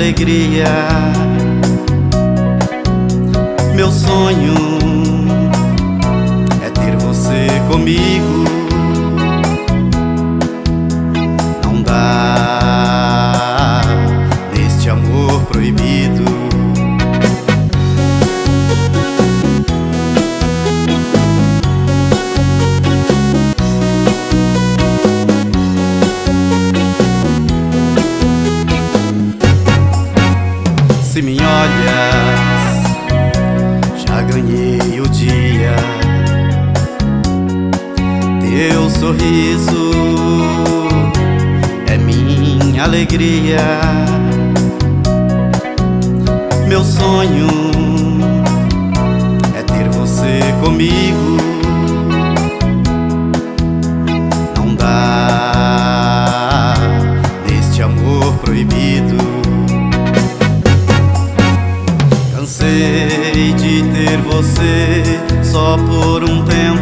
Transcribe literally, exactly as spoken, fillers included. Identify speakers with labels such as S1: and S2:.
S1: alegria. Meu sonho é ter você comigo. Não dá neste amor proibido. Se me olhas, já ganhei o dia. Teu sorriso é minha alegria. Meu sonho é ter você comigo. Não dá neste amor proibido. Cansei de ter você só por um tempo.